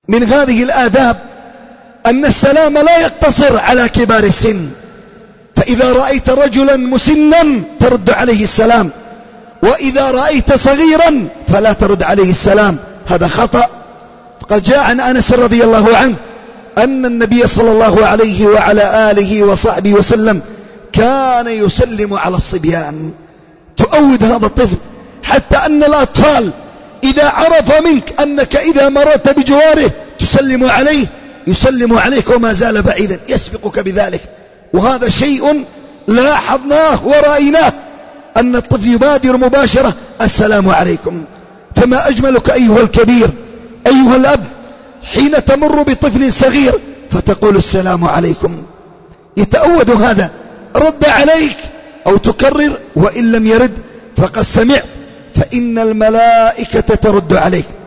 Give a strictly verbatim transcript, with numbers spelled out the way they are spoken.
من هذه الآداب أن السلام لا يقتصر على كبار السن، فإذا رأيت رجلا مسنا ترد عليه السلام، وإذا رأيت صغيرا فلا ترد عليه السلام، هذا خطأ. فقد جاء عن أنس رضي الله عنه أن النبي صلى الله عليه وعلى آله وصحبه وسلم كان يسلم على الصبيان. تؤود هذا الطفل حتى أن الأطفال إذا عرف منك أنك إذا مررت بجواره تسلم عليه يسلم عليك وما زال بعيدا، يسبقك بذلك. وهذا شيء لاحظناه ورأيناه، أن الطفل يبادر مباشرة السلام عليكم. فما أجملك أيها الكبير أيها الأب حين تمر بطفل صغير فتقول السلام عليكم، يتأود هذا، رد عليك أو تكرر، وإن لم يرد فقد سمعت، فإن الملائكة ترد عليك.